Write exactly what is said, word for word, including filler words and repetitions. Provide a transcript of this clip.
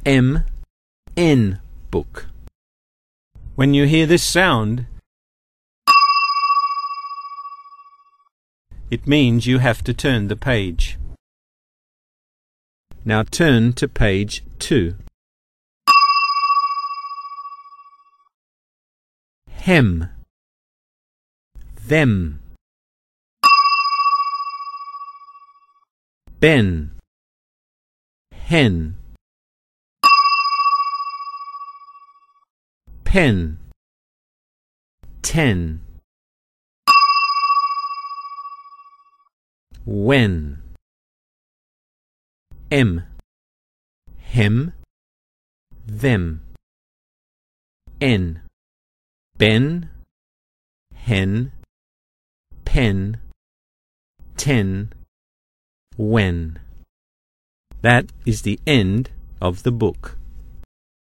M, N, book. When you hear this sound, it means you have to turn the page. Now turn to page two. Hem, them. Ben, hen. Pen, ten. When, em, hem, them. En, ben, hen, pen, ten, when. That is the end of the book.